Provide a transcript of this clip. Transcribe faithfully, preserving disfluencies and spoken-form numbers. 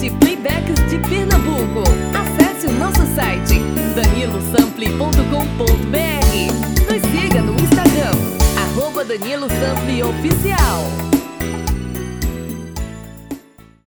de playbacks de Pernambuco. Acesse o nosso site danilo sample ponto com ponto br. Nos siga no Instagram, arroba Danilo Sample Oficial.